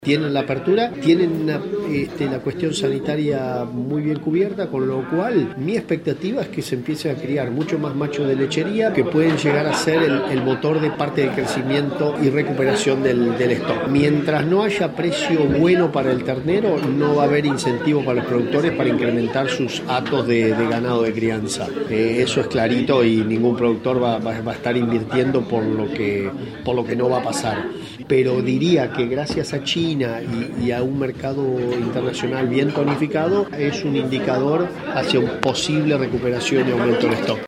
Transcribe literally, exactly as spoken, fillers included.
Tienen la apertura, tienen una, este, la cuestión sanitaria muy bien cubierta, con lo cual mi expectativa es que se empiece a criar mucho más macho de lechería que pueden llegar a ser el, el motor de parte del crecimiento y recuperación del, del stock. Mientras no haya precio bueno para el ternero, no va a haber incentivo para los productores para incrementar sus hatos de, de ganado de crianza. Eh, eso es clarito y ningún productor va, va, va a estar invirtiendo por lo que, por lo que no va a pasar. Pero diría que gracias a China Y, y a un mercado internacional bien tonificado, es un indicador hacia una posible recuperación y aumento del stock.